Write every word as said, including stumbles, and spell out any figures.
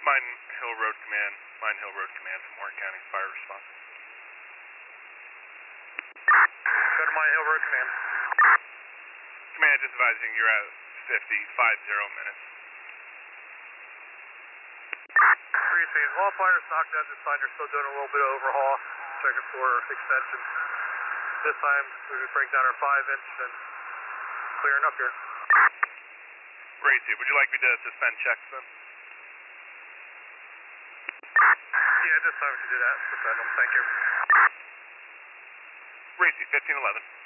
Mine Hill Road Command. Mine Hill Road Command from Warren County Fire Response. Go to Mine Hill Road Command. Command just advising you're at fifty, five zero minutes. Briefing. All fires knocked out this time. They're still doing a little bit of overhaul, checking for extension. This time we would break down our five inch and clearing up here. Racy, would you like me to suspend checks then? Yeah, this time we can do that. Suspend them. Thank you. Racy, fifteen eleven.